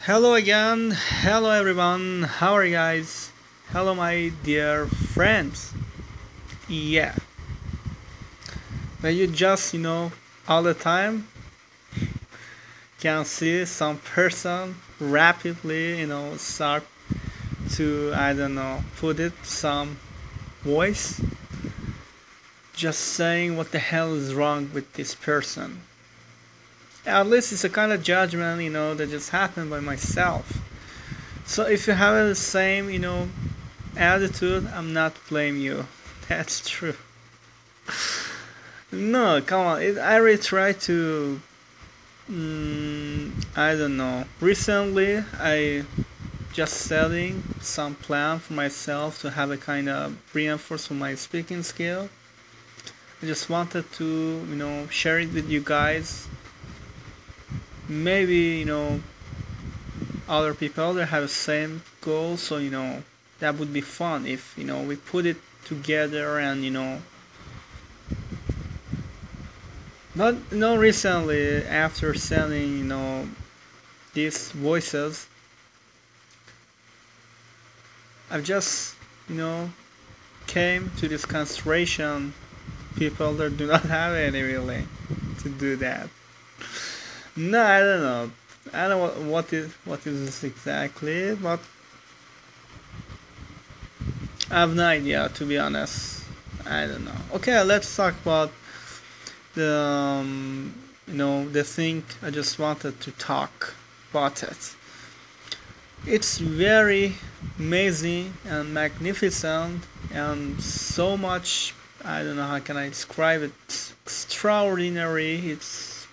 Hello again. Hello everyone. How are you guys? Hello my dear friends. Yeah. When you just, all the time can see some person rapidly, start to, I don't know, put it some voice just saying what the hell is wrong with this person. At least it's a kind of judgment, that just happened by myself. So if you have the same, attitude, I'm not blaming you. That's true. No, come on. I really try to. I don't know. Recently, I just setting some plan for myself to have a kind of reinforce for my speaking skill. I just wanted to, share it with you guys. Maybe, other people that have the same goal. So, that would be fun if, we put it together and, But recently after sending these voices, I've just came to this concentration. People that do not have any really to do that. No, I don't know. I don't know what is this exactly, but I have no idea to be honest. I don't know. Okay, let's talk about the the thing I just wanted to talk about it. It's very amazing and magnificent and so much. I don't know how can I describe it. It's extraordinary. It's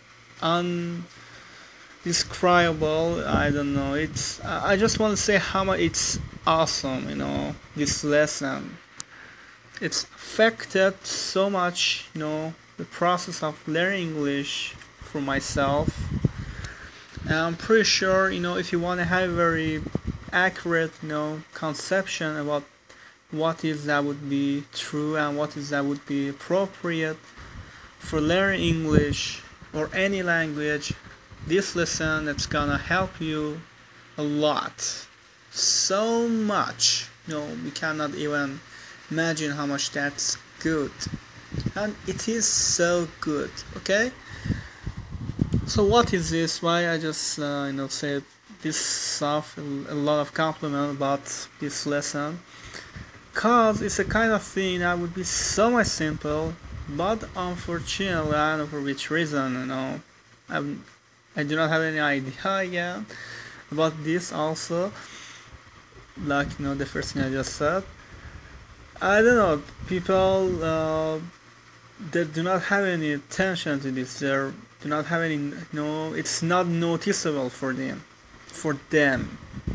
undescribable. I don't know. It's. I just want to say how much it's awesome. This lesson. It's affected so much. The process of learning English for myself. And I'm pretty sure, if you want to have a very accurate, conception about what is that would be true and what is that would be appropriate for learning English or any language, this lesson that's gonna help you a lot. So much. We cannot even imagine how much that's good. And it is so good, okay? So what is this? Why I just said this stuff, a lot of compliment about this lesson? Cause it's a kind of thing that would be so much simple, but unfortunately, I don't know for which reason, I'm, I do not have any idea yet about this also. Like the first thing I just said. I don't know. People that do not have any attention to this. They do not have any. No, it's not noticeable for them. For them.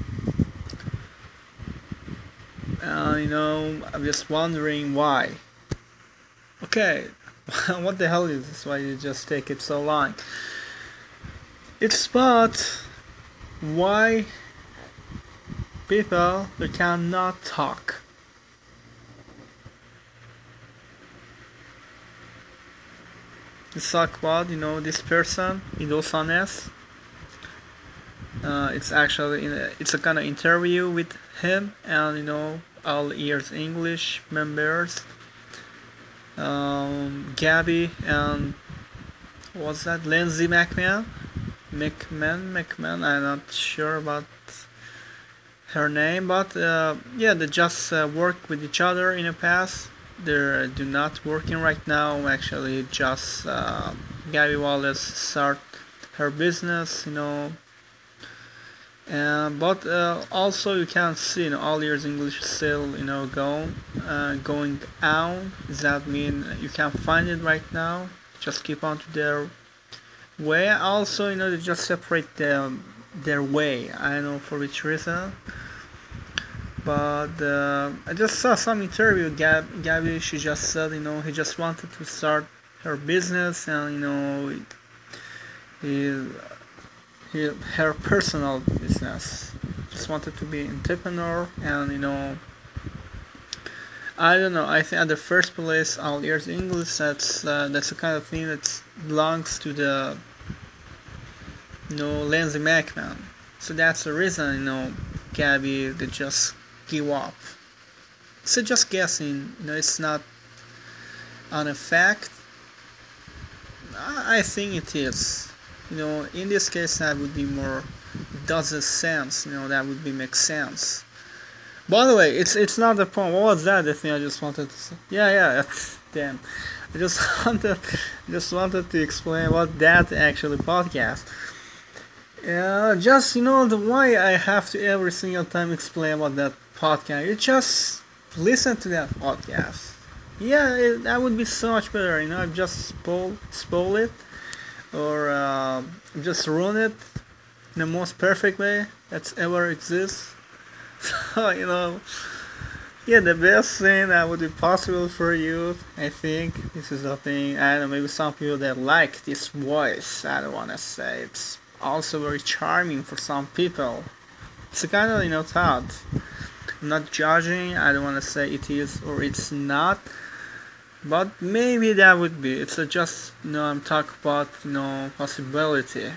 I'm just wondering why. Okay, what the hell is this? Why you just take it so long? It's about why people they cannot talk. Let's talk about this person, Idosanes. It's actually it's a kind of interview with him and all ears English members, Gabby and what's that? Lindsay McMahon. I'm not sure about her name, but yeah, they just worked with each other in the past. They do not working right now. Actually, just Gabby Wallace start her business, but also you can see all years English still going on. Does that mean you can find it right now? Just keep on to their way. Also, they just separate their way. I don't know for which reason. But I just saw some interview. Gabby, she just said, he just wanted to start her business, and he, her personal business. Just wanted to be an entrepreneur, and I don't know. I think at the first place, all ears English. That's the kind of thing that belongs to the Lindsay McMahon. So that's the reason, Gabby, they just give up. So just guessing, it's not on a fact. I think it is. In this case, that would be more. It does a sense. That would be make sense. By the way, it's not the point. What was that? The thing I just wanted to say. Yeah. Damn. I just wanted to explain what that actually podcast. Just the why I have to every single time explain about that podcast. You just listen to that podcast. Yeah, that would be so much better. I just spoil it or just ruin it in the most perfect way that's ever exists. So yeah, the best thing that would be possible for you, I think, this is the thing. I don't know, maybe some people that like this voice. I don't want to say it's also very charming for some people. It's a kind of thought. I'm not judging. I don't want to say it is or it's not. But maybe that would be. It's just I'm talking about possibility.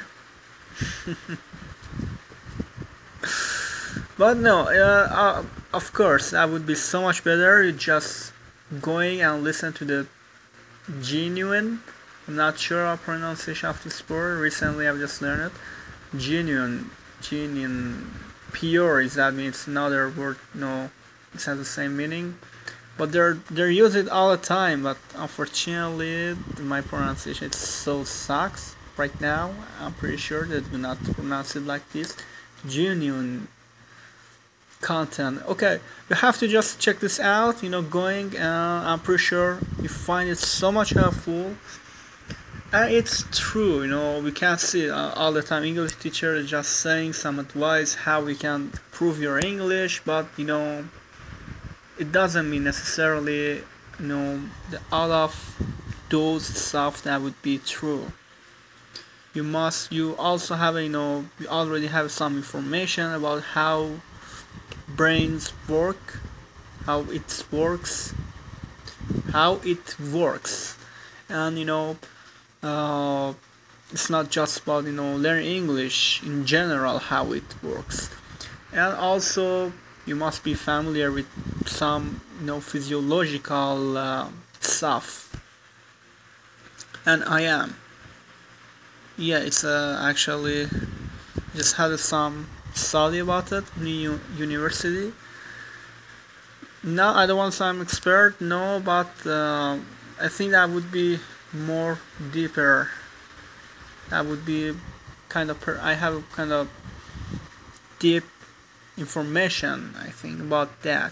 But no, of course that would be so much better. Just going and listen to the genuine. I'm not sure our pronunciation of this word. Recently, I've just learned it. Genuine, pure. Is that means another word? No, it has the same meaning. But they're using it all the time. But unfortunately, my pronunciation it so sucks right now. I'm pretty sure that we not pronounce it like this. Genuine content. Okay, you have to just check this out. Going. I'm pretty sure you find it so much helpful. And it's true. We can't see it all the time. English teacher is just saying some advice how we can improve your English, but it doesn't mean necessarily the all of those stuff that would be true. You also have you already have some information about how brains work, how it works, and it's not just about learning English in general how it works, and also you must be familiar with some physiological stuff, and I am. Yeah, it's actually just had some study about it in university. Now I don't want to say I'm expert, no, but I think that would be more deeper. That would be kind of I have kind of deep information I think about that.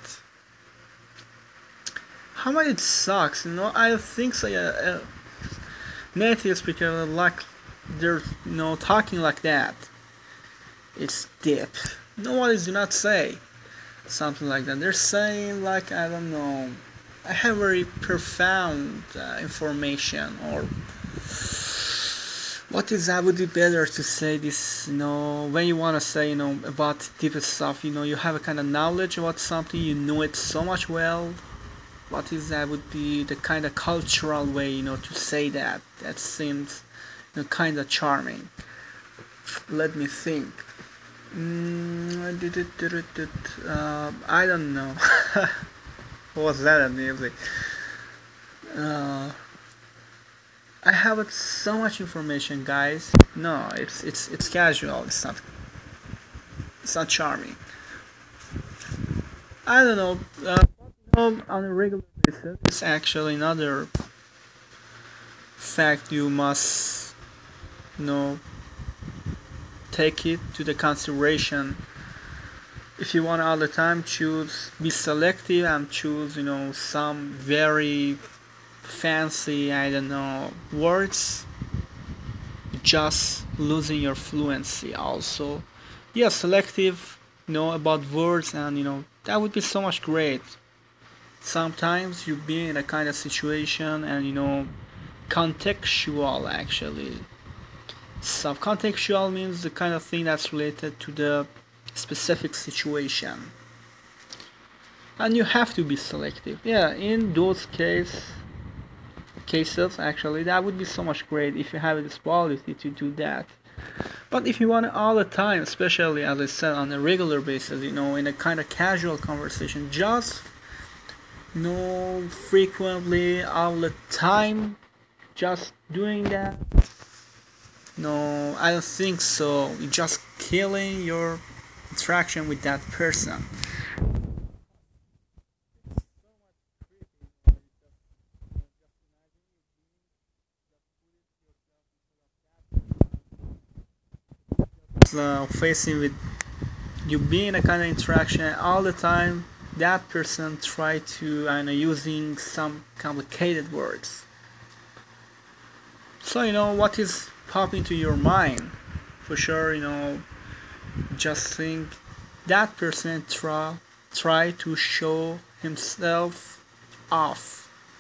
How much it sucks, I think so. Yeah, native speaker like they're talking like that. It's deep. Nobody do not say something like that. They're saying like I don't know. I have very profound information or what is that would be better to say this when you want to say about deep stuff you have a kind of knowledge about something it so much well. What is that would be the kind of cultural way to say that seems kind of charming. Let me think. I don't know. What was that music? I have so much information, guys. No, it's casual. It's not charming. I don't know. On a regular basis, it's actually another fact you must take it to the consideration. If you want all the time be selective and choose some very fancy words, just losing your fluency also. Yeah, selective about words, and that would be so much great. Sometimes you be in a kind of situation and contextual actually. Subcontextual means the kind of thing that's related to the specific situation. And you have to be selective. Yeah, in those cases actually that would be so much great if you have this quality to do that. But if you want it all the time, especially as I said on a regular basis, in a kind of casual conversation, just frequently all the time, just doing that. No, I don't think so. You're just killing your interaction with that person. Facing with you being a kind of interaction all the time, that person try to using some complicated words. So what is popping to your mind? For sure, just think that person try to show himself off.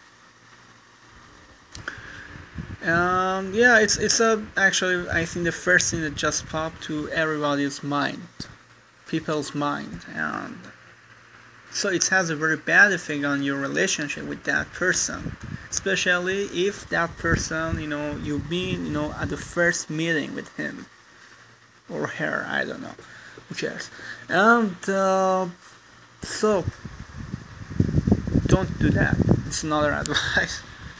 Yeah, it's actually I think the first thing that just popped to everybody's mind, people's mind, and so it has a very bad effect on your relationship with that person, especially if that person you've been at the first meeting with him or her, I don't know, who cares, and so don't do that. It's another advice.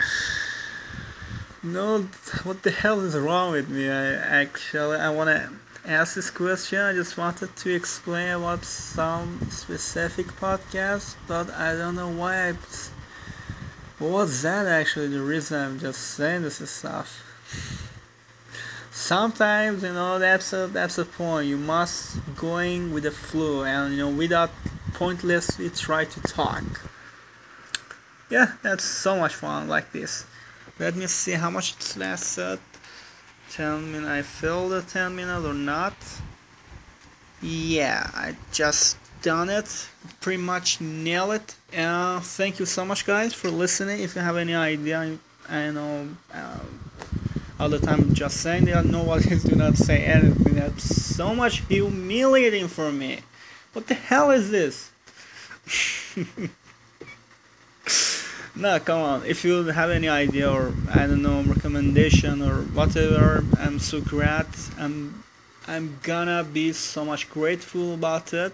No, what the hell is wrong with me? I want to ask this question. I just wanted to explain about some specific podcast, but I don't know why what was that actually the reason I'm just saying this stuff? Sometimes, that's a point. You must going with the flow and without pointlessly try to talk. Yeah, that's so much fun like this. Let me see how much it's lasted. 10 minutes. I filled the 10 minutes or not. Yeah, I just done it. Pretty much nail it. Thank you so much, guys, for listening. If you have any idea, I know all the time just saying that nobody do not say anything. That's so much humiliating for me. What the hell is this? No, come on. If you have any idea or I don't know recommendation or whatever, I'm so glad. I'm gonna be so much grateful about it.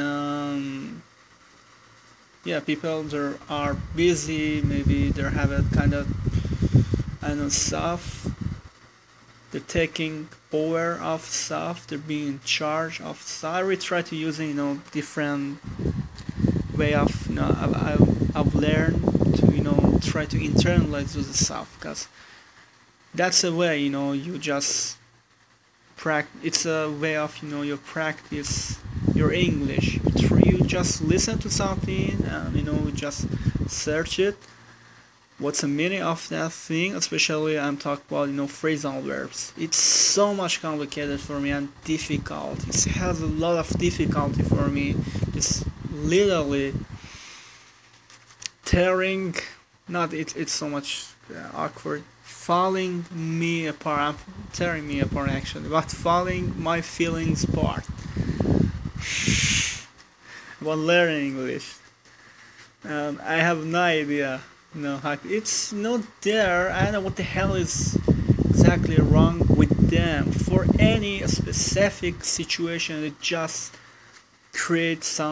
Yeah, people there are busy. Maybe they have a kind of stuff. They're taking over of stuff. They're being in charge of stuff. I really try to using different way of I've learned to try to internalize those stuff because that's a way you just it's a way of you practice your English. You just listen to something and just search it. What's the meaning of that thing? Especially I'm talking about phrasal verbs. It's so much complicated for me and difficult. It has a lot of difficulty for me. It's literally tearing, not it's so much awkward, falling me apart, tearing me apart actually, but falling my feelings apart about learning English. I have no idea how it's not there. I don't know what the hell is exactly wrong with them for any specific situation. It just creates some